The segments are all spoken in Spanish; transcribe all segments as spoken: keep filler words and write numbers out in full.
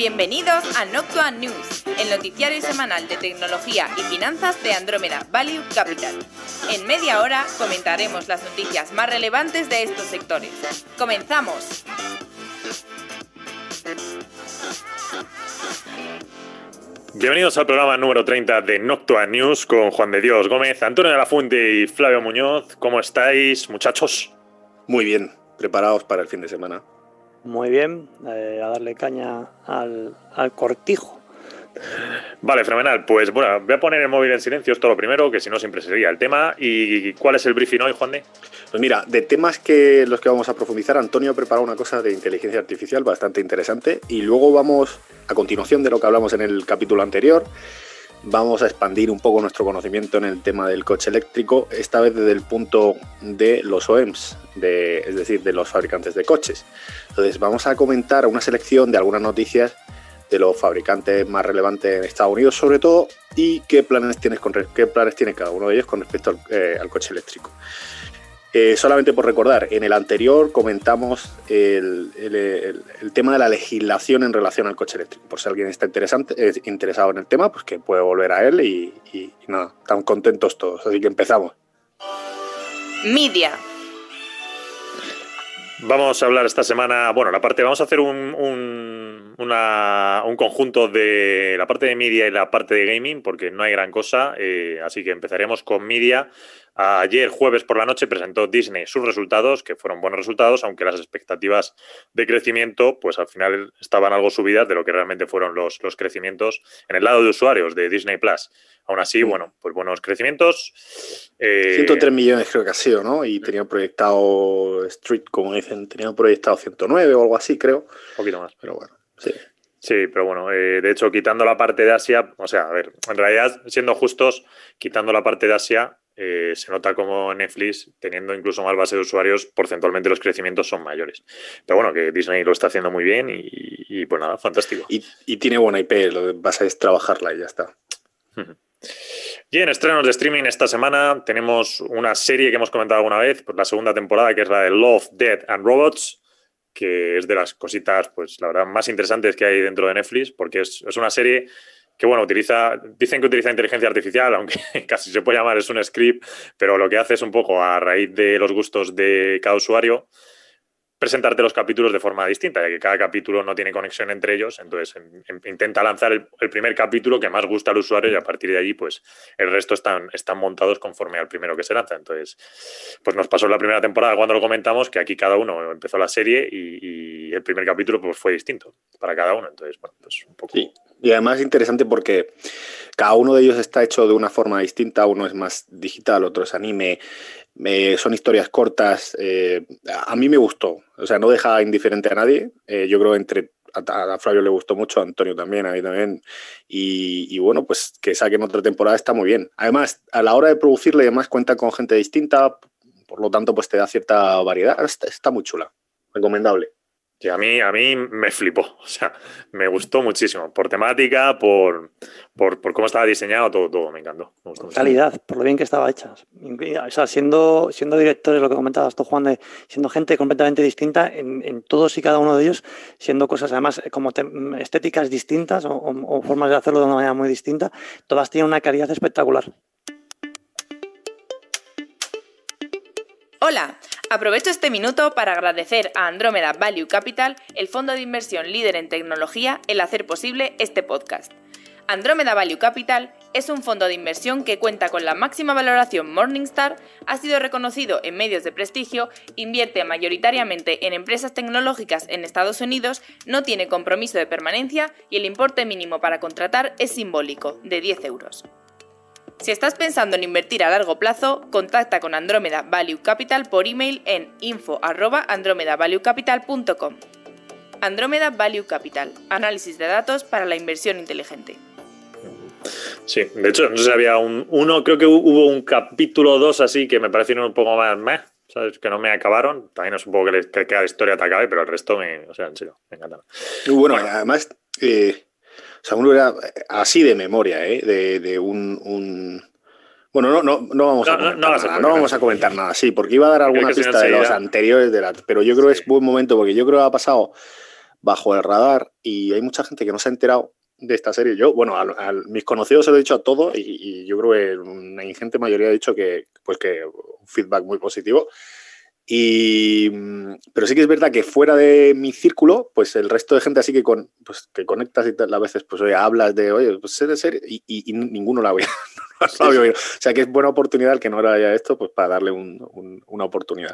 Bienvenidos a Noctua News, el noticiario semanal de tecnología y finanzas de Andromeda Value Capital. En media hora comentaremos las noticias más relevantes de estos sectores. ¡Comenzamos! Bienvenidos al programa número treinta de Noctua News con Juan de Dios Gómez, Antonio de la Fuente y Flavio Muñoz. ¿Cómo estáis, muchachos? Muy bien, preparados para el fin de semana. Muy bien, eh, a darle caña al, al cortijo. Vale, fenomenal. Pues bueno, voy a poner el móvil en silencio, esto lo primero, que si no siempre sería el tema. ¿Y cuál es el briefing hoy, Juan de? Pues mira, de temas que los que vamos a profundizar, Antonio ha preparado una cosa de inteligencia artificial bastante interesante y luego vamos, a continuación de lo que hablamos en el capítulo anterior, vamos a expandir un poco nuestro conocimiento en el tema del coche eléctrico, esta vez desde el punto de los O E Ms, de, es decir, de los fabricantes de coches. Entonces vamos a comentar una selección de algunas noticias de los fabricantes más relevantes en Estados Unidos, sobre todo, y qué planes tienes con qué planes tiene cada uno de ellos con respecto al, eh, al coche eléctrico. Eh, solamente por recordar, en el anterior comentamos el, el, el, el tema de la legislación en relación al coche eléctrico. Por si alguien está interesante, eh, interesado en el tema, pues que puede volver a él y, y, y nada, estamos contentos todos. Así que empezamos. Media. Vamos a hablar esta semana, bueno, la parte, vamos a hacer un, un, una, un conjunto de la parte de media y la parte de gaming, porque no hay gran cosa, eh, así que empezaremos con media. Ayer, jueves por la noche, presentó Disney sus resultados, que fueron buenos resultados, aunque las expectativas de crecimiento, pues al final estaban algo subidas de lo que realmente fueron los, los crecimientos en el lado de usuarios de Disney Plus. Aún así, bueno, pues buenos crecimientos. Eh... ciento tres millones creo que ha sido, ¿no? Y tenían proyectado Street, como dicen, tenían proyectado ciento nueve o algo así, creo. Un poquito más. Pero bueno, sí. Sí, pero bueno, eh, de hecho, quitando la parte de Asia, o sea, a ver, en realidad, siendo justos, quitando la parte de Asia, eh, se nota como Netflix, teniendo incluso más base de usuarios, porcentualmente los crecimientos son mayores. Pero bueno, que Disney lo está haciendo muy bien y, y pues nada, fantástico. Y, y tiene buena I P, lo que pasa es trabajarla y ya está. Y en estrenos de streaming esta semana tenemos una serie que hemos comentado alguna vez, pues la segunda temporada, que es la de Love, Death and Robots, que es de las cositas, pues la verdad, más interesantes que hay dentro de Netflix, porque es, es una serie que, bueno, utiliza, dicen que utiliza inteligencia artificial, aunque casi se puede llamar, es un script, pero lo que hace es un poco, a raíz de los gustos de cada usuario, presentarte los capítulos de forma distinta, ya que cada capítulo no tiene conexión entre ellos, entonces en, en, intenta lanzar el, el primer capítulo que más gusta al usuario y a partir de allí pues el resto están, están montados conforme al primero que se lanza. Entonces pues nos pasó en la primera temporada cuando lo comentamos que aquí cada uno empezó la serie y, y el primer capítulo pues fue distinto para cada uno, entonces bueno, pues un poco... Sí. Y además es interesante porque cada uno de ellos está hecho de una forma distinta, uno es más digital, otro es anime, eh, son historias cortas, eh, a mí me gustó, o sea, no deja indiferente a nadie, eh, yo creo que entre a, a Flavio le gustó mucho, a Antonio también, a mí también, y, y bueno, pues que saquen otra temporada está muy bien. Además, a la hora de producirla y demás cuenta con gente distinta, por lo tanto pues te da cierta variedad, está, está muy chula, recomendable. Y a mí, a mí me flipó, o sea, me gustó muchísimo, por temática, por, por, por cómo estaba diseñado, todo, todo me encantó. Me gustó calidad, por lo bien que estaba hecha. O sea, siendo, siendo directores, lo que comentabas tú, Juan, de siendo gente completamente distinta en, en todos y cada uno de ellos, siendo cosas además como te, estéticas distintas o, o, o formas de hacerlo de una manera muy distinta, todas tienen una calidad espectacular. Hola, aprovecho este minuto para agradecer a Andromeda Value Capital, el fondo de inversión líder en tecnología, el hacer posible este podcast. Andromeda Value Capital es un fondo de inversión que cuenta con la máxima valoración Morningstar, ha sido reconocido en medios de prestigio, invierte mayoritariamente en empresas tecnológicas en Estados Unidos, no tiene compromiso de permanencia y el importe mínimo para contratar es simbólico, de diez euros. Si estás pensando en invertir a largo plazo, contacta con Andromeda Value Capital por email en info arroba andromeda value capital punto com. Andromeda Value Capital, análisis de datos para la inversión inteligente. Sí, de hecho, no sé si había un uno, creo que hubo un capítulo dos así que me parecieron un poco más meh, ¿sabes? Que no me acabaron. También es un poco que, que, que la historia te acabe, pero el resto me, o sea, en serio, me encantaron. Bueno, además, eh, o sea, uno era así de memoria, ¿eh? De, de un, un... Bueno, no, no, no vamos a comentar no, no, no nada, a no vamos a comentar nada, sí, porque iba a dar alguna pista de los anteriores, de la, pero yo creo que sí. Es buen momento, porque yo creo que ha pasado bajo el radar y hay mucha gente que no se ha enterado de esta serie. Yo, bueno, a, a mis conocidos se lo he dicho a todos y, y yo creo que una ingente mayoría ha dicho que, pues que un feedback muy positivo. Y, pero sí que es verdad que fuera de mi círculo, pues el resto de gente así que, con, pues, que conectas y tal, a veces pues oye, hablas de, oye, pues sé de serie y, y, y ninguno la había, no la había oído. O sea que es buena oportunidad el que no era ya esto, pues para darle un, un, una oportunidad.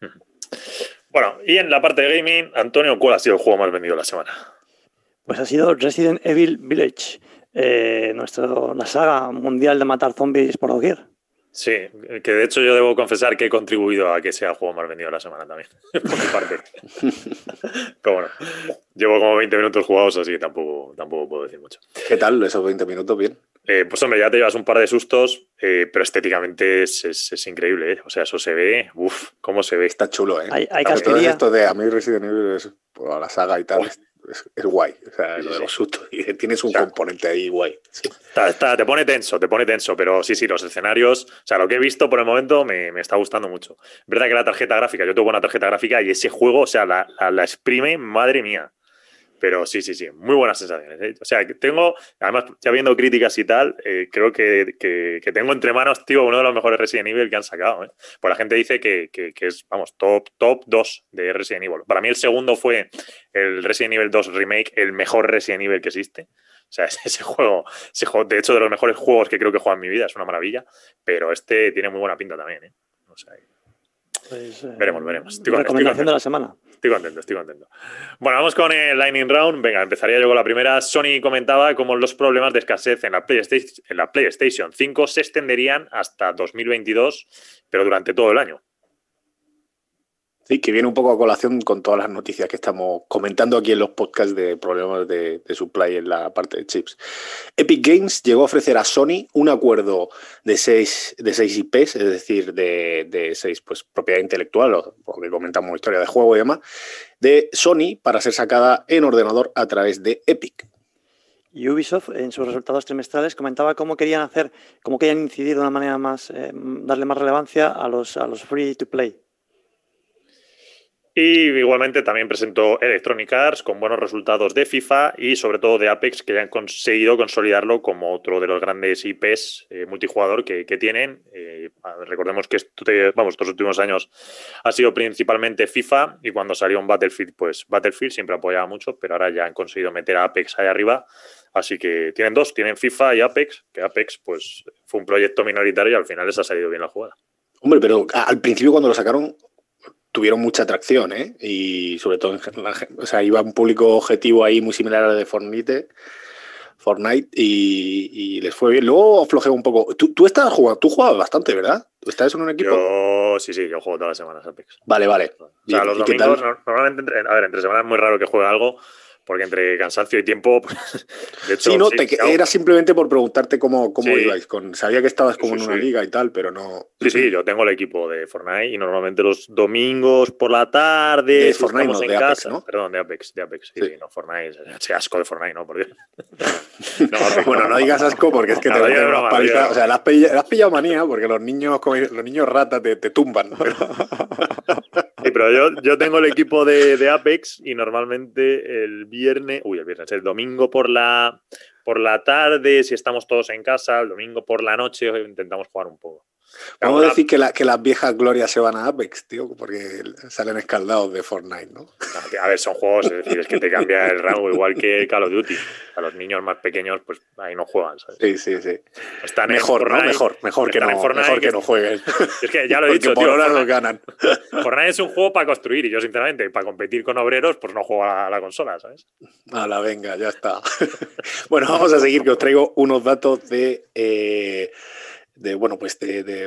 Bueno, y en la parte de gaming, Antonio, ¿cuál ha sido el juego más vendido de la semana? Pues ha sido Resident Evil Village, eh, nuestro, la saga mundial de matar zombies por doquier. Sí, que de hecho yo debo confesar que he contribuido a que sea el juego más vendido de la semana también, por mi parte. Pero bueno, llevo como veinte minutos jugados, así que tampoco, tampoco puedo decir mucho. ¿Qué tal esos veinte minutos? Bien. Eh, pues hombre, ya te llevas un par de sustos, eh, pero estéticamente es, es, es increíble, ¿eh? O sea, eso se ve, uff, cómo se ve. Está chulo, ¿eh? Hay, hay todo esto de a mí Resident Evil, es, pues, la saga y tal, oh. es, es, es guay. O sea, sí, lo de los sustos, y tienes un o sea, componente ahí guay. Sí. Está, está, te pone tenso, te pone tenso, pero sí, sí, los escenarios, o sea, lo que he visto por el momento me, me está gustando mucho. Es verdad que la tarjeta gráfica, yo tengo una tarjeta gráfica y ese juego, o sea, la, la, la exprime, madre mía. Pero sí, sí, sí, muy buenas sensaciones, ¿eh? O sea, tengo, además, ya viendo críticas y tal, eh, creo que, que, que tengo entre manos, tío, uno de los mejores Resident Evil que han sacado, ¿eh? Pues la gente dice que, que, que es, vamos, top, top dos de Resident Evil. Para mí el segundo fue el Resident Evil dos Remake, el mejor Resident Evil que existe. O sea, ese juego, ese juego, de hecho, de los mejores juegos que creo que he jugado en mi vida, es una maravilla, pero este tiene muy buena pinta también, ¿eh? O sea, pues, eh, veremos, veremos. Estoy recomendación de la semana. Estoy contento, estoy contento. Bueno, vamos con el Lightning Round. Venga, empezaría yo con la primera. Sony comentaba cómo los problemas de escasez en la PlayStation, en la PlayStation cinco se extenderían hasta dos mil veintidós, pero durante todo el año. Sí, que viene un poco a colación con todas las noticias que estamos comentando aquí en los podcasts de problemas de, de supply en la parte de chips. Epic Games llegó a ofrecer a Sony un acuerdo de seis, de seis I Pes, es decir, de, de seis pues, propiedad intelectual, porque comentamos historia de juego y demás, de Sony para ser sacada en ordenador a través de Epic. Y Ubisoft, en sus resultados trimestrales, comentaba cómo querían hacer, cómo querían incidir de una manera más, eh, darle más relevancia a los, a los free to play. Y igualmente también presentó Electronic Arts con buenos resultados de FIFA y sobre todo de Apex, que ya han conseguido consolidarlo como otro de los grandes I Pes eh, multijugador que, que tienen. Eh, recordemos que esto te, vamos, estos últimos años ha sido principalmente FIFA y cuando salió un Battlefield, pues Battlefield siempre apoyaba mucho, pero ahora ya han conseguido meter a Apex ahí arriba. Así que tienen dos, tienen FIFA y Apex, que Apex pues fue un proyecto minoritario y al final les ha salido bien la jugada. Hombre, pero al principio cuando lo sacaron tuvieron mucha atracción, ¿eh? Y sobre todo, o sea, iba un público objetivo ahí muy similar al de Fortnite, Fortnite y, y les fue bien. Luego aflojé un poco. Tú, tú estabas jugando, tú jugabas bastante, ¿verdad? ¿Estás en un equipo? Yo, sí, sí, yo juego todas las semanas Apex. Vale, vale. O sea, bien. Los domingos, normalmente, entre, a ver, entre semanas es muy raro que juegue algo, porque entre cansancio y tiempo, pues, de hecho... Sí, no, sí, te, claro. Era simplemente por preguntarte cómo, cómo sí. ibais. Con, sabía que estabas como sí, en una sí. liga y tal, pero no... Sí, sí, yo tengo el equipo de Fortnite y normalmente los domingos por la tarde... De si Fortnite, estamos no, en de casa, Apex, ¿no? Perdón, de Apex, de Apex, sí, sí. sí, no, Fortnite, ese asco de Fortnite, no, por Dios. no, bueno, no digas asco porque es que no, te no, van a paliza. O sea, le has, pillado, le has pillado manía porque los niños, los niños rata te, te tumban. Pero... Sí, pero yo, yo tengo el equipo de, de Apex y normalmente el viernes, uy, el viernes, el domingo por la, por la tarde, si estamos todos en casa, el domingo por la noche intentamos jugar un poco. Vamos a decir que, la, que las viejas glorias se van a Apex, tío, porque salen escaldados de Fortnite, ¿no? no a ver, son juegos, es decir, es que te cambia el rango, igual que Call of Duty. A los niños más pequeños, pues ahí no juegan, ¿sabes? Sí, sí, sí. Están mejor, en Fortnite, ¿no? Mejor, mejor, que no, Fortnite, mejor que, que no jueguen. Es que ya lo he porque dicho, por tío. ahora Fortnite, nos ganan. Fortnite es un juego para construir y yo, sinceramente, para competir con obreros, pues no juego a la, a la consola, ¿sabes? Hala, venga, ya está. Bueno, vamos a seguir, que os traigo unos datos de, eh, de bueno, pues de... de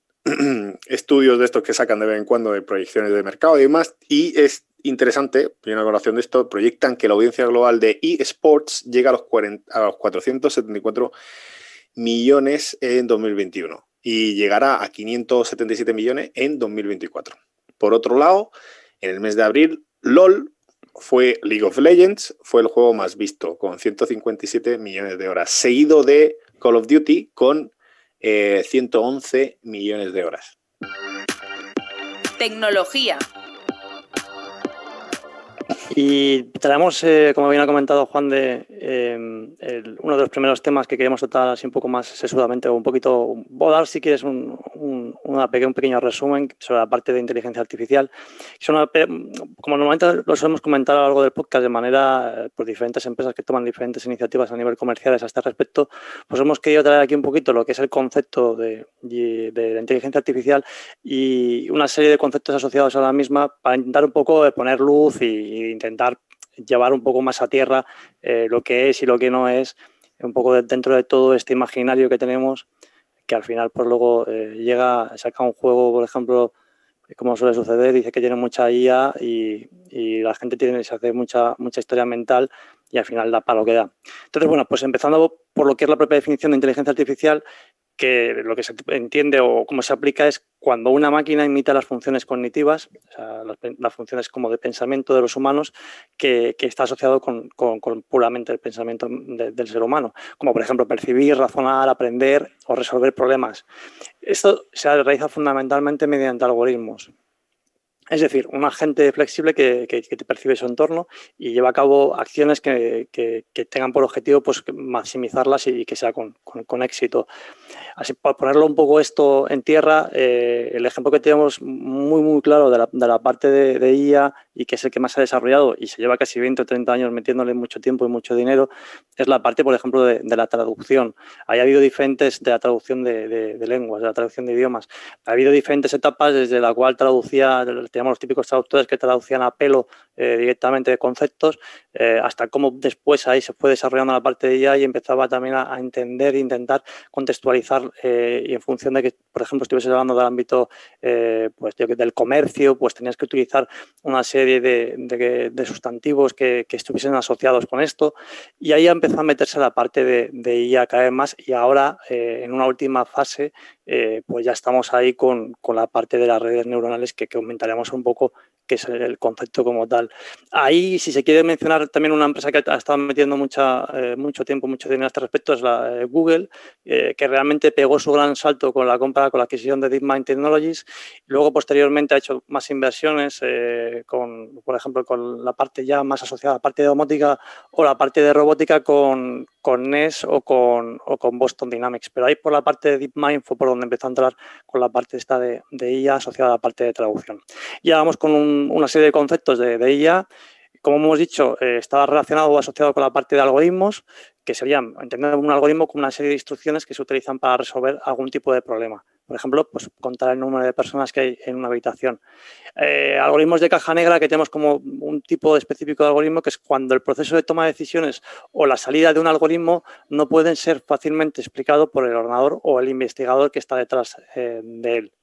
estudios de estos que sacan de vez en cuando de proyecciones de mercado y demás, y es interesante, y una colación de esto, proyectan que la audiencia global de eSports llega a los, cuarenta, a los cuatrocientos setenta y cuatro millones en dos mil veintiuno y llegará a quinientos setenta y siete millones en dos mil veinticuatro. Por otro lado, en el mes de abril, LOL fue League of Legends, fue el juego más visto, con ciento cincuenta y siete millones de horas, seguido de Call of Duty con Eh, ciento once millones de horas. Tecnología. Y traemos, eh, como bien ha comentado Juan, de eh, el, uno de los primeros temas que queremos tratar así un poco más sesudamente, o un poquito, voy a dar si quieres un, un, una pequeña, un pequeño resumen sobre la parte de inteligencia artificial. Son una, como normalmente lo solemos comentar a lo largo del podcast de manera, por diferentes empresas que toman diferentes iniciativas a nivel comerciales a este respecto, pues hemos querido traer aquí un poquito lo que es el concepto de, de, de la inteligencia artificial y una serie de conceptos asociados a la misma para intentar un poco poner luz y, y intentar llevar un poco más a tierra eh, lo que es y lo que no es, un poco de, dentro de todo este imaginario que tenemos, que al final pues luego eh, llega, saca un juego, por ejemplo, como suele suceder, dice que tiene mucha I A y, y la gente tiene, se hace mucha, mucha historia mental y al final da para lo que da. Entonces, bueno, pues empezando por lo que es la propia definición de inteligencia artificial, que lo que se entiende o cómo se aplica es cuando una máquina imita las funciones cognitivas, o sea, las, las funciones como de pensamiento de los humanos, que, que está asociado con, con, con puramente el pensamiento de, del ser humano, como por ejemplo percibir, razonar, aprender o resolver problemas. Esto se realiza fundamentalmente mediante algoritmos. Es decir, un agente flexible que, que, que te percibe su entorno y lleva a cabo acciones que, que, que tengan por objetivo pues, maximizarlas y que sea con, con, con éxito. Así, para ponerlo un poco esto en tierra, eh, el ejemplo que tenemos muy, muy claro de la, de la parte de, de I A y que es el que más se ha desarrollado y se lleva casi veinte o treinta años metiéndole mucho tiempo y mucho dinero, es la parte, por ejemplo, de, de la traducción. Ahí ha habido diferentes, de la traducción de, de, de lenguas, de la traducción de idiomas. Ha habido diferentes etapas desde la cual traducía, teníamos los típicos traductores que traducían a pelo eh, directamente de conceptos, eh, hasta cómo después ahí se fue desarrollando la parte de I A y empezaba también a, a entender e intentar contextualizar eh, y en función de que, por ejemplo, estuvieses hablando del ámbito eh, pues, del comercio, pues tenías que utilizar una serie de, de, de sustantivos que, que estuviesen asociados con esto y ahí empezó a meterse la parte de, de I A cada vez más y ahora eh, en una última fase eh, pues ya estamos ahí con, con la parte de las redes neuronales que, que comentaremos un poco que es el concepto como tal. Ahí, si se quiere mencionar también una empresa que ha estado metiendo mucha, eh, mucho tiempo, mucho dinero a este respecto, es la eh, Google, eh, que realmente pegó su gran salto con la compra, con la adquisición de DeepMind Technologies. Luego, posteriormente, ha hecho más inversiones, eh, con, por ejemplo, con la parte ya más asociada a la parte de domótica o la parte de robótica con, con N E S o con, o con Boston Dynamics. Pero ahí por la parte de DeepMind fue por donde empezó a entrar con la parte esta de, de I A asociada a la parte de traducción. Ya vamos con un una serie de conceptos de, de I A, como hemos dicho, eh, estaba relacionado o asociado con la parte de algoritmos, que serían entender un algoritmo como una serie de instrucciones que se utilizan para resolver algún tipo de problema. Por ejemplo, pues contar el número de personas que hay en una habitación. Eh, algoritmos de caja negra, que tenemos como un tipo específico de algoritmo, que es cuando el proceso de toma de decisiones o la salida de un algoritmo no pueden ser fácilmente explicados por el ordenador o el investigador que está detrás eh, de él.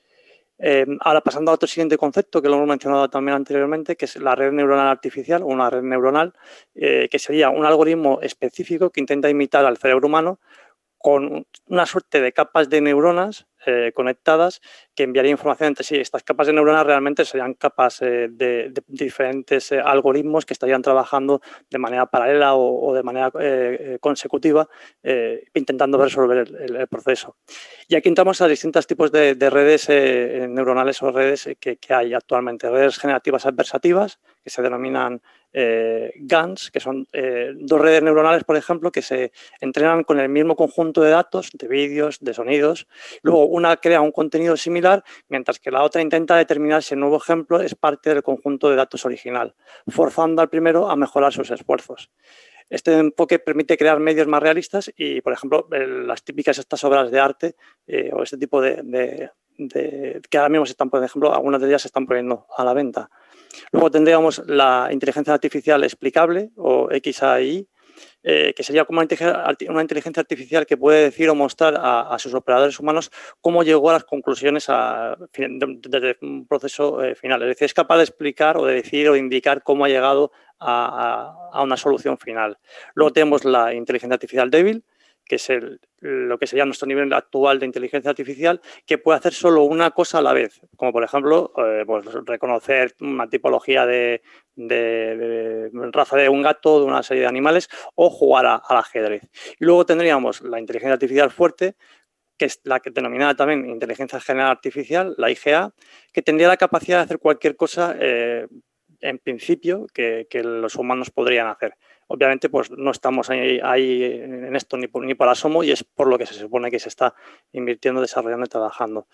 Eh, ahora pasando a otro siguiente concepto que lo hemos mencionado también anteriormente, que es la red neuronal artificial o una red neuronal, eh, que sería un algoritmo específico que intenta imitar al cerebro humano con una suerte de capas de neuronas eh, conectadas que enviaría información entre sí. Estas capas de neuronas realmente serían capas eh, de, de diferentes eh, algoritmos que estarían trabajando de manera paralela o, o de manera eh, consecutiva, eh, intentando resolver el, el, el proceso. Y aquí entramos a distintos tipos de, de redes eh, neuronales o redes que, que hay actualmente. Redes generativas adversativas, que se denominan eh, G A Ns, que son eh, dos redes neuronales, por ejemplo, que se entrenan con el mismo conjunto de datos, de vídeos, de sonidos. Luego una crea un contenido similar, mientras que la otra intenta determinar si el nuevo ejemplo es parte del conjunto de datos original, forzando al primero a mejorar sus esfuerzos. Este enfoque permite crear medios más realistas y, por ejemplo, las típicas estas obras de arte eh, o este tipo de, de, de que ahora mismo se están, por ejemplo, algunas de ellas se están poniendo a la venta. Luego tendríamos la inteligencia artificial explicable o X A I, eh, que sería como una inteligencia artificial que puede decir o mostrar a, a sus operadores humanos cómo llegó a las conclusiones a, desde un proceso eh, final. Es decir, es capaz de explicar o de decir o de indicar cómo ha llegado a, a, a una solución final. Luego tenemos la inteligencia artificial débil, que es el, lo que sería nuestro nivel actual de inteligencia artificial, que puede hacer solo una cosa a la vez, como por ejemplo eh, pues reconocer una tipología de, de, de raza de un gato, de una serie de animales, o jugar a, al ajedrez. Y luego tendríamos la inteligencia artificial fuerte, que es la que denominada también inteligencia general artificial, la I G A, que tendría la capacidad de hacer cualquier cosa eh, en principio, que, que los humanos podrían hacer. Obviamente, pues no estamos ahí, ahí en esto ni por, ni por asomo y es por lo que se supone que se está invirtiendo, desarrollando y trabajando.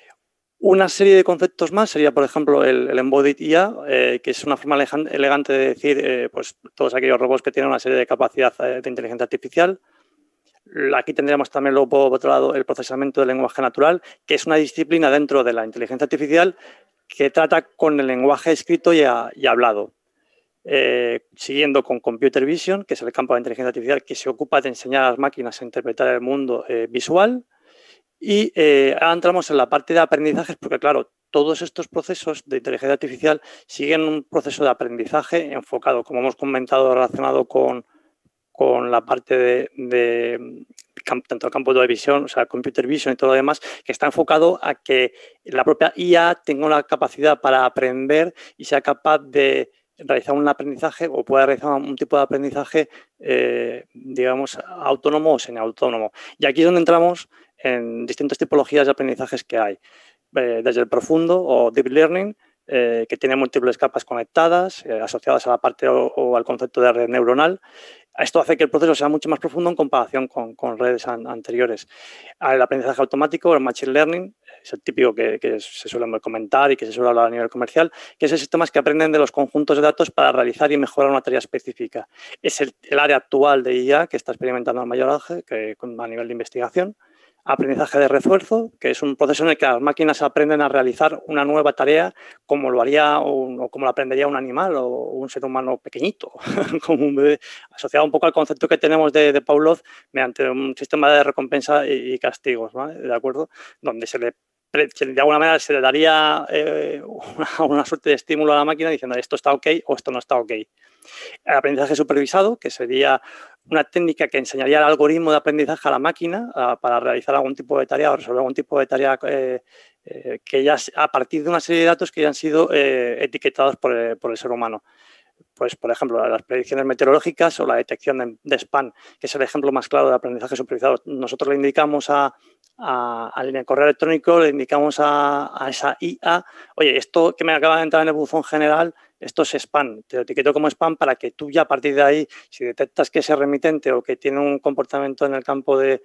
Una serie de conceptos más sería, por ejemplo, el, el Embodied I A, eh, que es una forma elegante de decir eh, pues, todos aquellos robots que tienen una serie de capacidad de inteligencia artificial. Aquí tendríamos también, luego, por otro lado, el procesamiento del lenguaje natural, que es una disciplina dentro de la inteligencia artificial que trata con el lenguaje escrito y, a, y hablado. Eh, siguiendo con Computer Vision, que es el campo de inteligencia artificial que se ocupa de enseñar a las máquinas a interpretar el mundo eh, visual. Y eh, ahora entramos en la parte de aprendizajes, porque claro, todos estos procesos de inteligencia artificial siguen un proceso de aprendizaje enfocado, como hemos comentado, relacionado con, con la parte de, de tanto el campo de visión, o sea, Computer Vision y todo lo demás, que está enfocado a que la propia I A tenga una capacidad para aprender y sea capaz de realizar un aprendizaje o pueda realizar un tipo de aprendizaje, eh, digamos, autónomo o semiautónomo. Y aquí es donde entramos en distintas tipologías de aprendizajes que hay, eh, desde el profundo o deep learning, eh, que tiene múltiples capas conectadas, eh, asociadas a la parte o, o al concepto de red neuronal. Esto hace que el proceso sea mucho más profundo en comparación con, con redes an anteriores. El aprendizaje automático, el machine learning, es el típico que, que se suele comentar y que se suele hablar a nivel comercial, que es el sistemas que aprenden de los conjuntos de datos para realizar y mejorar una tarea específica. Es el, el área actual de I A que está experimentando el mayor auge que, a nivel de investigación. Aprendizaje de refuerzo, que es un proceso en el que las máquinas aprenden a realizar una nueva tarea como lo haría un, o como lo aprendería un animal o un ser humano pequeñito, como un bebé, asociado un poco al concepto que tenemos de, de Pavlov mediante un sistema de recompensa y, y castigos, ¿vale? ¿De acuerdo? Donde se le, de alguna manera se le daría eh, una, una suerte de estímulo a la máquina diciendo esto está ok o esto no está ok. El aprendizaje supervisado, que sería una técnica que enseñaría el algoritmo de aprendizaje a la máquina a, para realizar algún tipo de tarea o resolver algún tipo de tarea eh, eh, que ya a partir de una serie de datos que ya han sido eh, etiquetados por el, por el ser humano. Pues, por ejemplo, las predicciones meteorológicas o la detección de, de spam, que es el ejemplo más claro de aprendizaje supervisado. Nosotros le indicamos a, a, al correo electrónico, le indicamos a, a esa I A, oye, esto que me acaba de entrar en el buzón general, esto es spam, te lo etiqueto como spam para que tú ya a partir de ahí, si detectas que ese remitente o que tiene un comportamiento en el campo de,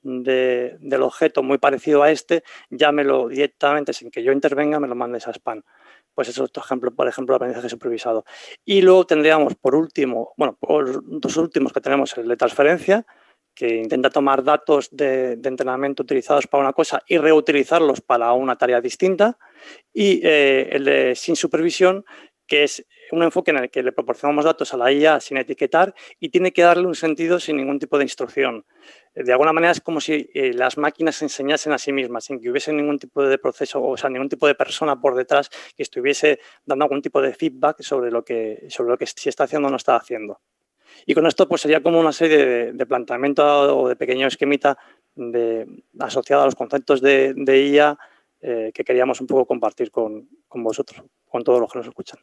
de, del objeto muy parecido a este, llámelo directamente sin que yo intervenga, me lo mandes a spam. Pues eso es otro ejemplo, por ejemplo, de aprendizaje supervisado. Y luego tendríamos, por último, bueno, por dos últimos que tenemos, el de transferencia, que intenta tomar datos de, de entrenamiento utilizados para una cosa y reutilizarlos para una tarea distinta. Y eh, el de sin supervisión, que es un enfoque en el que le proporcionamos datos a la I A sin etiquetar y tiene que darle un sentido sin ningún tipo de instrucción. De alguna manera es como si eh, las máquinas se enseñasen a sí mismas, sin que hubiese ningún tipo de proceso, o sea, ningún tipo de persona por detrás que estuviese dando algún tipo de feedback sobre lo que, sobre lo que si está haciendo o no está haciendo. Y con esto pues sería como una serie de, de planteamiento o de pequeño esquemita de, asociado a los conceptos de, de I A eh, que queríamos un poco compartir con, con vosotros, con todos los que nos escuchan.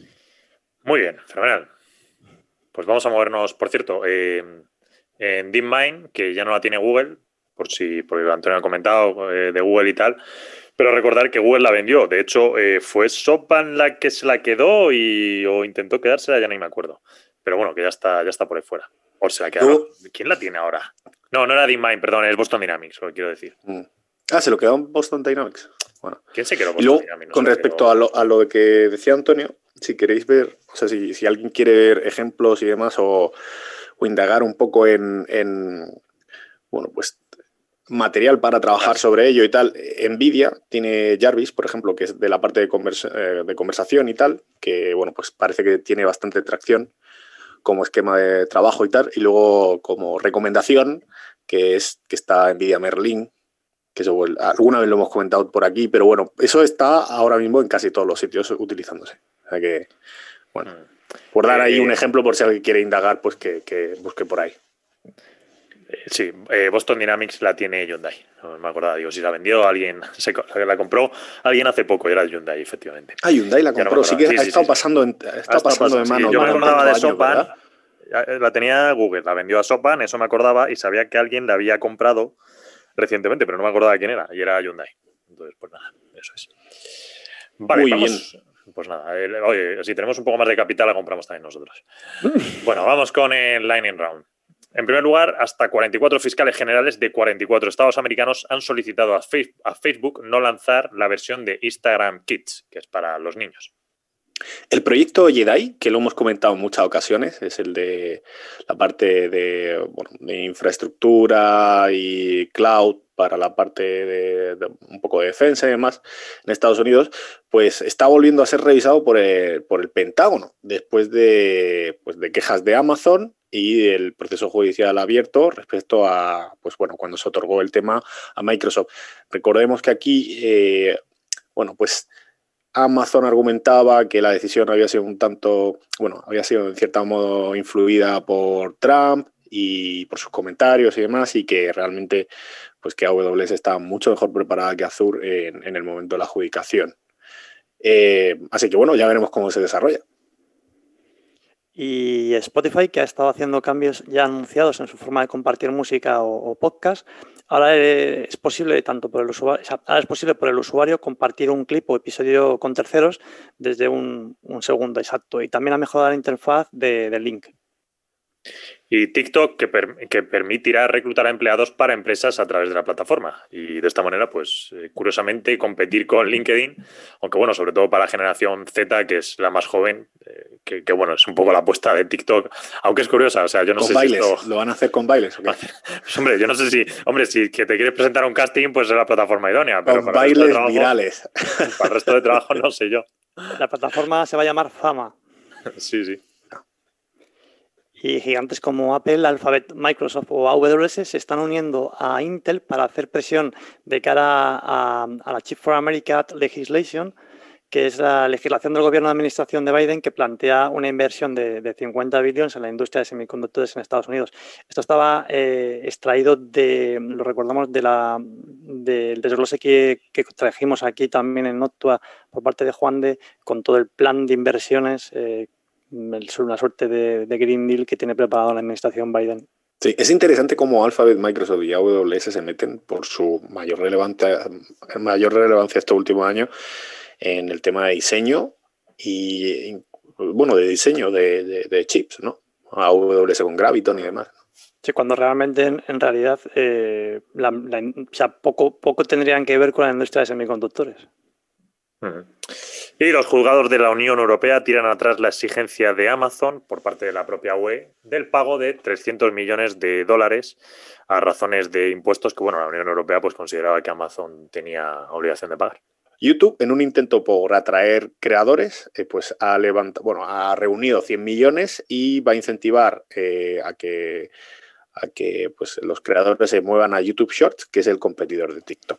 Muy bien, fenomenal. Pues vamos a movernos, por cierto, eh, en DeepMind, que ya no la tiene Google, por si porque Antonio ha comentado eh, de Google y tal, pero recordar que Google la vendió. De hecho, eh, fue SoftBank la que se la quedó y, o intentó quedársela, ya ni me acuerdo. Pero bueno, que ya está, ya está por ahí fuera. O se la quedó. ¿Quién la tiene ahora? No, no era DeepMind, perdón, es Boston Dynamics, lo que quiero decir. Mm. Ah, se lo quedó en Boston Dynamics. Bueno. ¿Quién se quedó Boston y luego, Dynamics? No con respecto a lo, a lo que decía Antonio, si queréis ver, o sea, si, si alguien quiere ver ejemplos y demás o, o indagar un poco en, en, bueno, pues material para trabajar claro. sobre ello y tal, NVIDIA tiene Jarvis, por ejemplo, que es de la parte de, conversa, de conversación y tal, que, bueno, pues parece que tiene bastante tracción como esquema de trabajo y tal, y luego como recomendación, que es que está NVIDIA Merlin, que eso alguna vez lo hemos comentado por aquí, pero bueno, eso está ahora mismo en casi todos los sitios utilizándose. O sea que, bueno, por dar ahí un ejemplo, por si alguien quiere indagar, pues que, que busque por ahí. Sí, eh, Boston Dynamics la tiene Hyundai. No me acordaba, digo, si la vendió alguien, se, la compró alguien hace poco, era Hyundai, efectivamente. Ah, Hyundai la compró, no sí que sí, ha sí, estado sí, pasando, en, ha estado pasando de mano. Sí, yo me acordaba de SoftBank, la tenía Google, la vendió a SoftBank, eso me acordaba, y sabía que alguien la había comprado recientemente, pero no me acordaba de quién era, y era Hyundai. Entonces, pues nada, eso es. Vale, Muy vamos, bien. pues nada, el, oye, si tenemos un poco más de capital la compramos también nosotros. Bueno, vamos con el Lightning Round. En primer lugar, hasta cuarenta y cuatro fiscales generales de cuarenta y cuatro estados americanos han solicitado a Facebook no lanzar la versión de Instagram Kids, que es para los niños. El proyecto Jedi, que lo hemos comentado en muchas ocasiones, es el de la parte de, bueno, de infraestructura y cloud para la parte de, de un poco de defensa y demás en Estados Unidos, pues está volviendo a ser revisado por el, por el Pentágono después de, pues de quejas de Amazon y el proceso judicial abierto respecto a, pues bueno, cuando se otorgó el tema a Microsoft. Recordemos que aquí, eh, bueno, pues Amazon argumentaba que la decisión había sido un tanto, bueno, había sido en cierto modo influida por Trump y por sus comentarios y demás, y que realmente, pues que A W S estaba mucho mejor preparada que Azure en, en el momento de la adjudicación. Eh, así que bueno, ya veremos cómo se desarrolla. Y Spotify, que ha estado haciendo cambios ya anunciados en su forma de compartir música o, o podcast, ahora es posible tanto por el usuario, o sea, ahora es posible por el usuario compartir un clip o episodio con terceros desde un, un segundo exacto. Y también ha mejorado la interfaz de, de Link. Y TikTok, que, per, que permitirá reclutar a empleados para empresas a través de la plataforma. Y de esta manera, pues, eh, curiosamente, competir con LinkedIn, aunque bueno, sobre todo para la generación Z, que es la más joven, eh, que, que bueno, es un poco la apuesta de TikTok, aunque es curiosa, o sea, yo no ¿Con sé bailes? si esto... ¿Lo van a hacer con bailes o qué? Pues, hombre, yo no sé si... Hombre, si que te quieres presentar a un casting, pues es la plataforma idónea. Pero con para bailes el resto de trabajo, virales. Para el resto de trabajo no sé yo. La plataforma se va a llamar Fama. Sí, sí. Y gigantes como Apple, Alphabet, Microsoft o A W S se están uniendo a Intel para hacer presión de cara a, a la Chip for America Legislation, que es la legislación del gobierno de administración de Biden que plantea una inversión de, de cincuenta billones en la industria de semiconductores en Estados Unidos. Esto estaba eh, extraído de, lo recordamos, de la, del desglose que, que trajimos aquí también en Noctua por parte de Juan de, con todo el plan de inversiones eh, una suerte de, de Green Deal que tiene preparado la administración Biden. Sí, es interesante cómo Alphabet, Microsoft y A W S se meten por su mayor relevancia, mayor relevancia este último año en el tema de diseño y, bueno, de diseño de, de, de chips, ¿no? A W S con Graviton y demás. Sí, cuando realmente, en, en realidad, eh, la, la, o sea, poco, poco tendrían que ver con la industria de semiconductores. Uh-huh. Y los juzgados de la Unión Europea tiran atrás la exigencia de Amazon por parte de la propia U E del pago de trescientos millones de dólares a razones de impuestos que, bueno, la Unión Europea pues consideraba que Amazon tenía obligación de pagar. YouTube, en un intento por atraer creadores, eh, pues ha levantado, bueno, ha reunido cien millones y va a incentivar eh, a que, a que pues, los creadores se muevan a YouTube Shorts, que es el competidor de TikTok.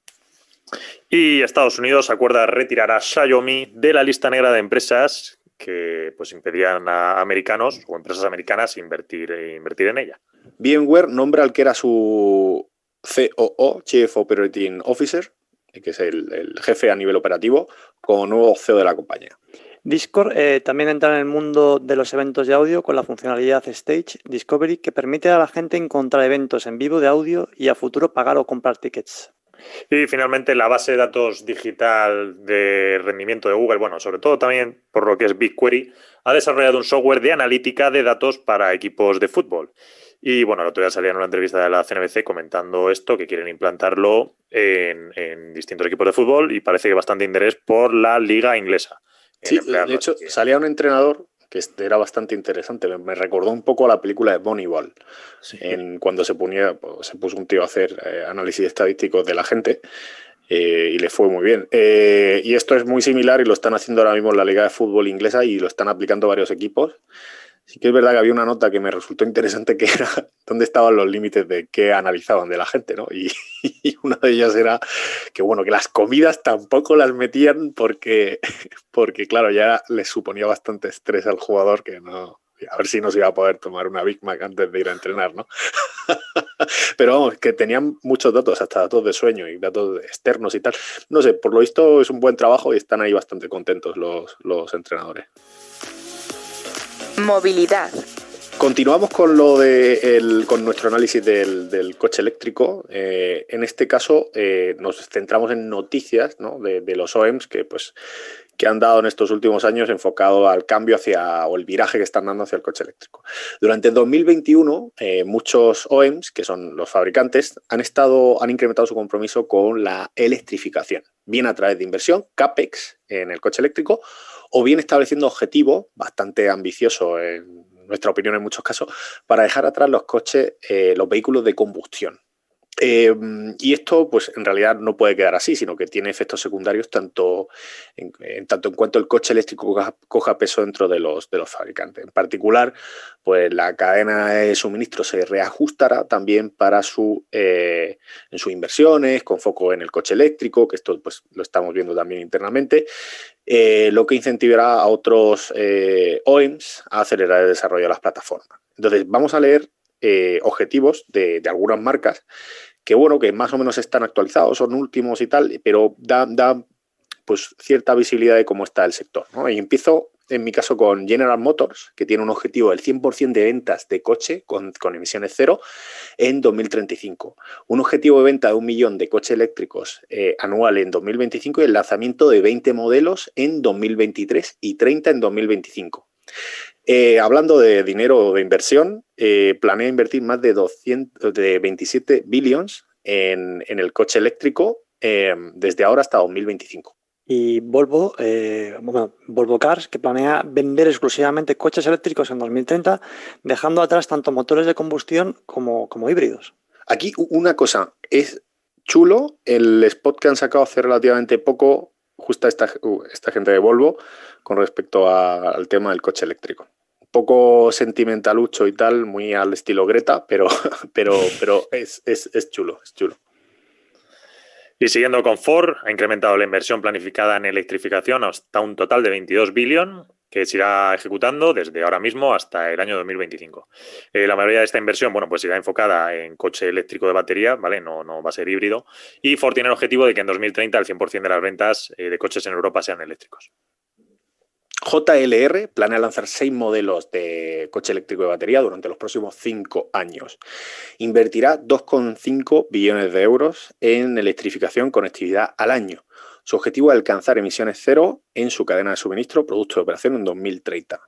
Y Estados Unidos acuerda retirar a Xiaomi de la lista negra de empresas que pues impedían a americanos o empresas americanas invertir, invertir en ella. VMware nombra al que era su C O O, Chief Operating Officer, que es el, el jefe a nivel operativo, como nuevo C E O de la compañía. Discord eh, también entra en el mundo de los eventos de audio con la funcionalidad Stage Discovery, que permite a la gente encontrar eventos en vivo de audio y a futuro pagar o comprar tickets. Y finalmente la base de datos digital de rendimiento de Google, bueno, sobre todo también por lo que es BigQuery, ha desarrollado un software de analítica de datos para equipos de fútbol. Y bueno, el otro día salía en una entrevista de la C N B C comentando esto, que quieren implantarlo en, en distintos equipos de fútbol y parece que bastante interés por la liga inglesa. Sí, de hecho, salía un entrenador que era bastante interesante. Me recordó un poco a la película de Moneyball, sí. en cuando se, ponía, pues, se puso un tío a hacer eh, análisis estadísticos de la gente eh, y le fue muy bien. Eh, y esto es muy similar y lo están haciendo ahora mismo en la Liga de Fútbol inglesa y lo están aplicando varios equipos. Sí que es verdad que había una nota que me resultó interesante que era dónde estaban los límites de qué analizaban de la gente, ¿no? Y, y una de ellas era que, bueno, que las comidas tampoco las metían porque, porque claro, ya les suponía bastante estrés al jugador que no... A ver si no se iba a poder tomar una Big Mac antes de ir a entrenar, ¿no? Pero vamos, que tenían muchos datos, hasta datos de sueño y datos externos y tal. No sé, por lo visto es un buen trabajo y están ahí bastante contentos los, los entrenadores. Movilidad. Continuamos con lo de el, con nuestro análisis del, del coche eléctrico. Eh, en este caso eh, nos centramos en noticias, ¿no? de, de los O E Ms que, pues, que han dado en estos últimos años enfocado al cambio hacia, o el viraje que están dando hacia el coche eléctrico. Durante el dos mil veintiuno, eh, muchos O E Ms, que son los fabricantes, han, estado, han incrementado su compromiso con la electrificación, bien a través de inversión, CAPEX, en el coche eléctrico, o bien estableciendo objetivos bastante ambiciosos, en nuestra opinión en muchos casos, para dejar atrás los coches, eh, los vehículos de combustión. Eh, y esto, pues, en realidad no puede quedar así, sino que tiene efectos secundarios tanto en, en tanto en cuanto el coche eléctrico coja, coja peso dentro de los, de los fabricantes. En particular, pues la cadena de suministro se reajustará también para su, eh, en sus inversiones, con foco en el coche eléctrico, que esto, pues, lo estamos viendo también internamente, eh, lo que incentivará a otros eh, O E Ms a acelerar el desarrollo de las plataformas. Entonces, vamos a leer eh, objetivos de, de algunas marcas que, bueno, que más o menos están actualizados, son últimos y tal, pero da, da pues, cierta visibilidad de cómo está el sector, ¿no? Y empiezo, en mi caso, con General Motors, que tiene un objetivo del cien por ciento de ventas de coche con, con emisiones cero en dos mil treinta y cinco. Un objetivo de venta de un millón de coches eléctricos eh, anual en dos mil veinticinco y el lanzamiento de veinte modelos en dos mil veintitrés y treinta en dos mil veinticinco. Eh, hablando de dinero de inversión, eh, planea invertir más de, doscientos, de veintisiete billones en, en el coche eléctrico eh, desde ahora hasta dos mil veinticinco. Y Volvo, eh, bueno, Volvo Cars, que planea vender exclusivamente coches eléctricos en dos mil treinta, dejando atrás tanto motores de combustión como, como híbridos. Aquí una cosa, es chulo el spot que han sacado hace relativamente poco justo esta, esta gente de Volvo con respecto a, al tema del coche eléctrico. Un poco sentimentalucho y tal, muy al estilo Greta, pero, pero, pero es, es, es chulo, es chulo. Y siguiendo con Ford, ha incrementado la inversión planificada en electrificación hasta un total de veintidós billones, que se irá ejecutando desde ahora mismo hasta el año dos mil veinticinco. Eh, la mayoría de esta inversión, bueno, pues irá enfocada en coche eléctrico de batería, ¿vale? No, no va a ser híbrido. Y Ford tiene el objetivo de que en dos mil treinta el cien por ciento de las ventas eh, de coches en Europa sean eléctricos. J L R planea lanzar seis modelos de coche eléctrico de batería durante los próximos cinco años. Invertirá dos coma cinco billones de euros en electrificación conectividad al año. Su objetivo es alcanzar emisiones cero en su cadena de suministro, producto de operación en dos mil treinta.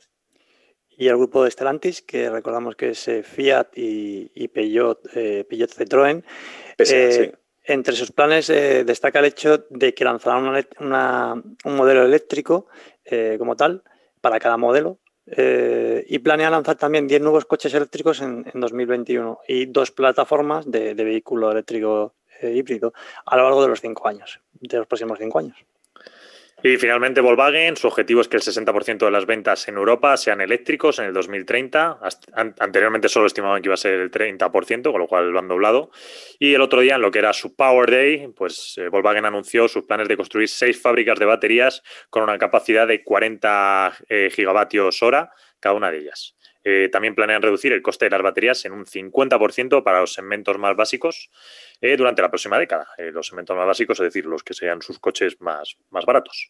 Y el grupo de Stellantis, que recordamos que es eh, Fiat y, y Peugeot, eh, Peugeot Citroën, Pese, eh, sí. Entre sus planes eh, destaca el hecho de que lanzarán una, una, un modelo eléctrico eh, como tal para cada modelo eh, y planea lanzar también diez nuevos coches eléctricos en, en dos mil veintiuno y dos plataformas de, de vehículo eléctrico eh, híbrido a lo largo de los cinco años, de los próximos cinco años. Y finalmente Volkswagen, su objetivo es que el sesenta por ciento de las ventas en Europa sean eléctricos en el dos mil treinta. Anteriormente solo estimaban que iba a ser el treinta por ciento, con lo cual lo han doblado. Y el otro día, en lo que era su Power Day, pues eh, Volkswagen anunció sus planes de construir seis fábricas de baterías con una capacidad de cuarenta eh, gigavatios hora cada una de ellas. Eh, también planean reducir el coste de las baterías en un cincuenta por ciento para los segmentos más básicos eh, durante la próxima década. Eh, los segmentos más básicos, es decir, los que sean sus coches más, más baratos.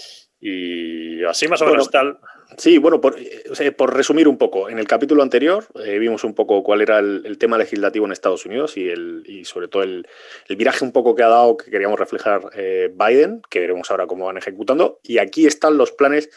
Y así más o bueno, menos tal. Sí, bueno, por, o sea, por resumir un poco, en el capítulo anterior eh, vimos un poco cuál era el, el tema legislativo en Estados Unidos y, el, y sobre todo el, el viraje un poco que ha dado que queríamos reflejar eh, Biden, que veremos ahora cómo van ejecutando. Y aquí están los planes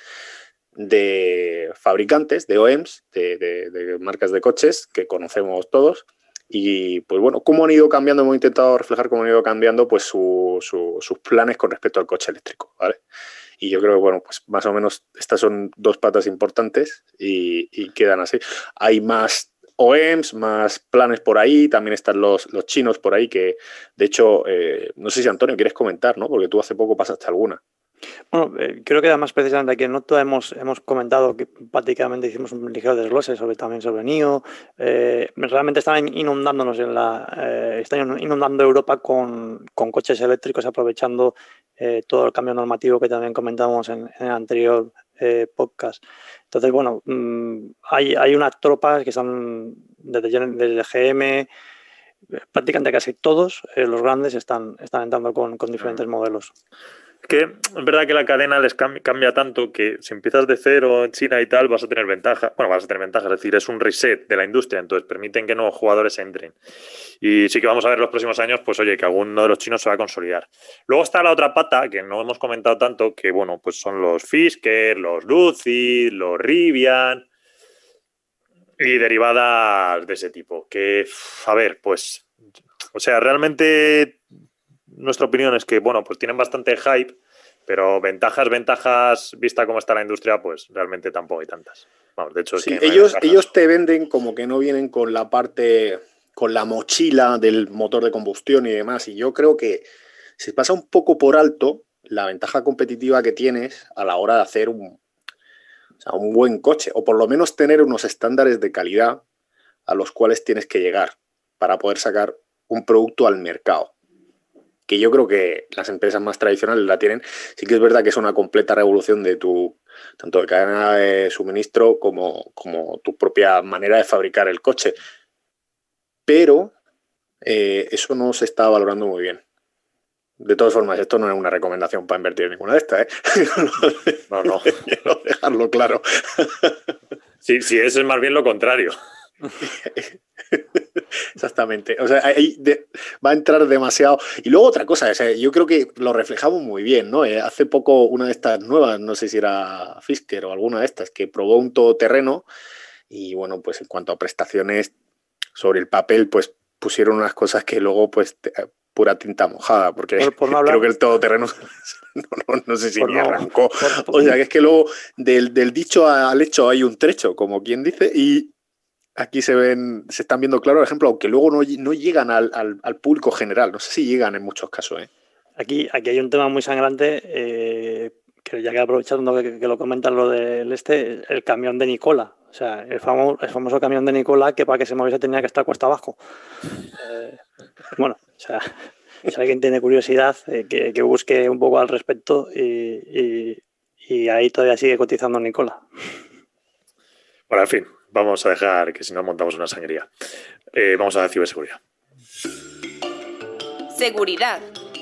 de fabricantes, de O E Ms, de, de, de marcas de coches que conocemos todos. Y pues bueno, cómo han ido cambiando, hemos intentado reflejar cómo han ido cambiando pues su, su, sus planes con respecto al coche eléctrico, ¿vale? Y yo creo que, bueno, pues más o menos estas son dos patas importantes y, y quedan así. Hay más O E Ms, más planes por ahí, también están los, los chinos por ahí que, de hecho, eh, no sé si Antonio quieres comentar, ¿no? Porque tú hace poco pasaste alguna. Bueno, eh, creo que además precisamente aquí en Nota hemos, hemos comentado que prácticamente hicimos un ligero desglose sobre, también sobre N I O. Eh, realmente están inundándonos en la, eh, están inundando Europa con, con coches eléctricos, aprovechando eh, todo el cambio normativo que también comentamos en, en el anterior eh, podcast. Entonces, bueno, mmm, hay, hay unas tropas que están desde, desde G M, prácticamente casi todos eh, los grandes están, están entrando con, con diferentes modelos. Es que es verdad que la cadena les cambia, cambia tanto que si empiezas de cero en China y tal vas a tener ventaja. Bueno, vas a tener ventaja, es decir, es un reset de la industria, entonces permiten que nuevos jugadores entren. Y sí que vamos a ver en los próximos años, pues oye, que alguno de los chinos se va a consolidar. Luego está la otra pata, que no hemos comentado tanto, que bueno, pues son los Fisker, los Lucid, los Rivian y derivadas de ese tipo. Que, a ver, pues, o sea, realmente nuestra opinión es que, bueno, pues tienen bastante hype, pero ventajas, ventajas, vista cómo está la industria, pues realmente tampoco hay tantas. Vamos, de hecho, es sí, que no ellos, ellos te venden como que no vienen con la parte, con la mochila del motor de combustión y demás. Y yo creo que se pasa un poco por alto la ventaja competitiva que tienes a la hora de hacer un, o sea, un buen coche, o por lo menos tener unos estándares de calidad a los cuales tienes que llegar para poder sacar un producto al mercado. Que yo creo que las empresas más tradicionales la tienen. Sí que es verdad que es una completa revolución de tu, tanto de cadena de suministro como, como tu propia manera de fabricar el coche. Pero eh, eso no se está valorando muy bien. De todas formas, esto no es una recomendación para invertir en ninguna de estas, ¿eh? No, no. Quiero dejarlo claro. Sí, sí, eso es más bien lo contrario. Exactamente, o sea, ahí de, va a entrar demasiado. Y luego otra cosa, o sea, yo creo que lo reflejamos muy bien, ¿no? Eh, hace poco una de estas nuevas, no sé si era Fisker o alguna de estas, que probó un todoterreno y bueno, pues en cuanto a prestaciones sobre el papel, pues pusieron unas cosas que luego pues te, pura tinta mojada, porque por, por no hablar, creo que el todoterreno no, no, no sé si ni no, arrancó. Por, por, o sea, que es que luego del, del dicho al hecho hay un trecho, como quien dice, y aquí se ven, se están viendo claro, por ejemplo, aunque luego no, no llegan al, al, al público general. No sé si llegan en muchos casos, ¿eh? Aquí, aquí hay un tema muy sangrante, eh, que ya que aprovechando que, que lo comentan lo del este, el camión de Nikola. O sea, el famoso, el famoso camión de Nikola que para que se moviese tenía que estar cuesta abajo. Eh, bueno, o sea, si alguien tiene curiosidad, eh, que, que busque un poco al respecto y, y, y ahí todavía sigue cotizando Nikola. Bueno, en fin, vamos a dejar que si no montamos una sangría. Eh, vamos a la ciberseguridad. Seguridad.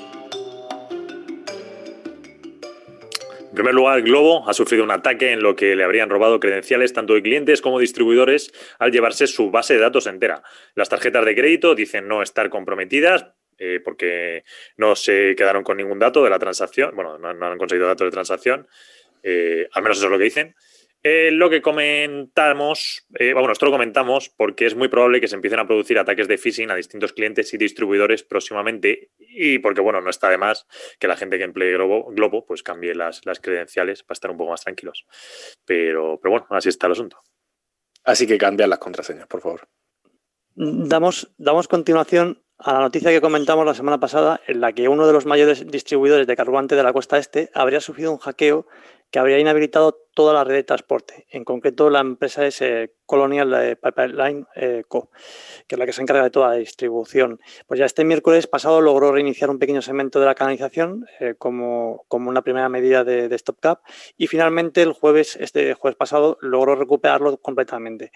En primer lugar, Globo ha sufrido un ataque en lo que le habrían robado credenciales tanto de clientes como distribuidores al llevarse su base de datos entera. Las tarjetas de crédito dicen no estar comprometidas eh, porque no se quedaron con ningún dato de la transacción. Bueno, no, no han conseguido datos de transacción. Eh, al menos eso es lo que dicen. Eh, lo que comentamos, eh, bueno, esto lo comentamos porque es muy probable que se empiecen a producir ataques de phishing a distintos clientes y distribuidores próximamente y porque, bueno, no está de más que la gente que emplee Globo, Globo pues cambie las, las credenciales para estar un poco más tranquilos. Pero, pero bueno, así está el asunto. Así que cambian las contraseñas, por favor. Damos, damos continuación a la noticia que comentamos la semana pasada en la que uno de los mayores distribuidores de carburante de la costa este habría sufrido un hackeo que habría inhabilitado toda la red de transporte. En concreto, la empresa es eh, Colonial Pipeline eh, Co., que es la que se encarga de toda la distribución. Pues ya este miércoles pasado logró reiniciar un pequeño segmento de la canalización eh, como, como una primera medida de, de stopgap y finalmente el jueves, este jueves pasado, logró recuperarlo completamente.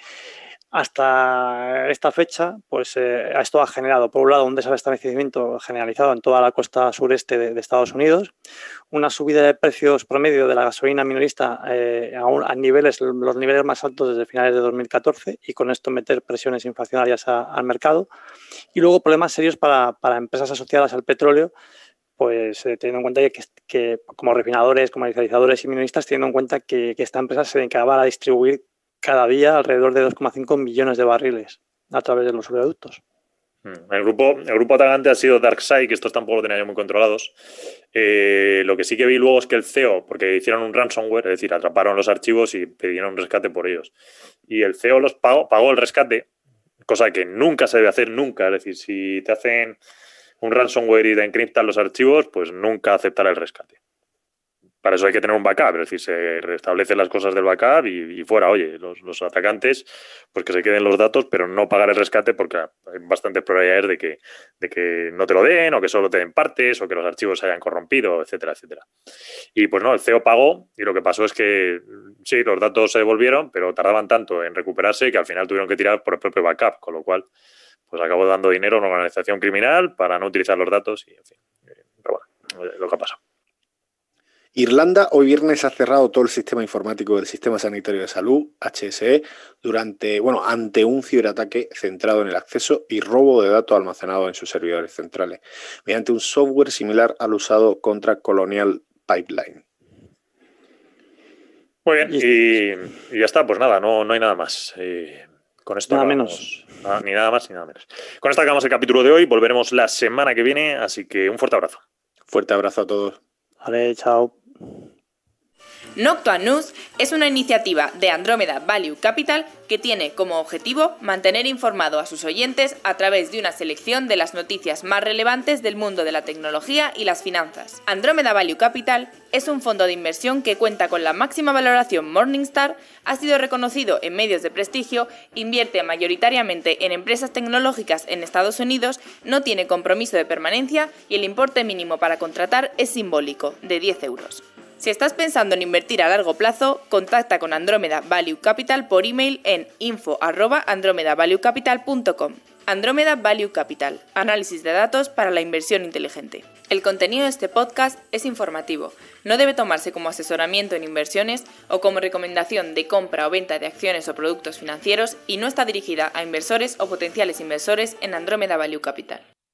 Hasta esta fecha, pues eh, esto ha generado, por un lado, un desabastecimiento generalizado en toda la costa sureste de, de Estados Unidos, una subida de precios promedio de la gasolina minorista eh, a, a niveles, los niveles más altos desde finales de dos mil catorce y con esto meter presiones inflacionarias a, al mercado, y luego problemas serios para, para empresas asociadas al petróleo, pues eh, teniendo en cuenta que, que como refinadores, comercializadores y minoristas, teniendo en cuenta que, que esta empresa se dedicaba a distribuir cada día alrededor de dos coma cinco millones de barriles a través de los oleoductos. El grupo, el grupo atacante ha sido DarkSide, que estos tampoco lo tenía yo muy controlados. Eh, lo que sí que vi luego es que el C E O, porque hicieron un ransomware, es decir, atraparon los archivos y pidieron un rescate por ellos. Y el C E O los pagó, pagó el rescate, cosa que nunca se debe hacer, nunca. Es decir, si te hacen un ransomware y te encriptan los archivos, pues nunca aceptar el rescate. Para eso hay que tener un backup, es decir, se restablecen las cosas del backup y, y fuera, oye, los, los atacantes, pues que se queden los datos, pero no pagar el rescate porque hay bastantes probabilidades de que, de que no te lo den o que solo te den partes o que los archivos se hayan corrompido, etcétera, etcétera. Y pues no, el C E O pagó y lo que pasó es que sí, los datos se devolvieron, pero tardaban tanto en recuperarse que al final tuvieron que tirar por el propio backup, con lo cual pues acabó dando dinero a una organización criminal para no utilizar los datos y, en fin, pero bueno, lo que ha pasado. Irlanda hoy viernes ha cerrado todo el sistema informático del Sistema Sanitario de Salud, H S E, durante, bueno, ante un ciberataque centrado en el acceso y robo de datos almacenados en sus servidores centrales, mediante un software similar al usado contra Colonial Pipeline. Muy bien, y, y ya está, pues nada, no, no hay nada más. Eh, con esto nada acabamos, menos. Nada, ni nada más ni nada menos. Con esto acabamos el capítulo de hoy, volveremos la semana que viene, así que un fuerte abrazo. Fuerte abrazo a todos. Vale, chao. Noctua News es una iniciativa de Andromeda Value Capital que tiene como objetivo mantener informado a sus oyentes a través de una selección de las noticias más relevantes del mundo de la tecnología y las finanzas. Andromeda Value Capital es un fondo de inversión que cuenta con la máxima valoración Morningstar, ha sido reconocido en medios de prestigio, invierte mayoritariamente en empresas tecnológicas en Estados Unidos, no tiene compromiso de permanencia y el importe mínimo para contratar es simbólico, de diez euros. Si estás pensando en invertir a largo plazo, contacta con Andromeda Value Capital por email en info arroba andromeda value capital punto com. Andromeda Value Capital, análisis de datos para la inversión inteligente. El contenido de este podcast es informativo, no debe tomarse como asesoramiento en inversiones o como recomendación de compra o venta de acciones o productos financieros y no está dirigida a inversores o potenciales inversores en Andromeda Value Capital.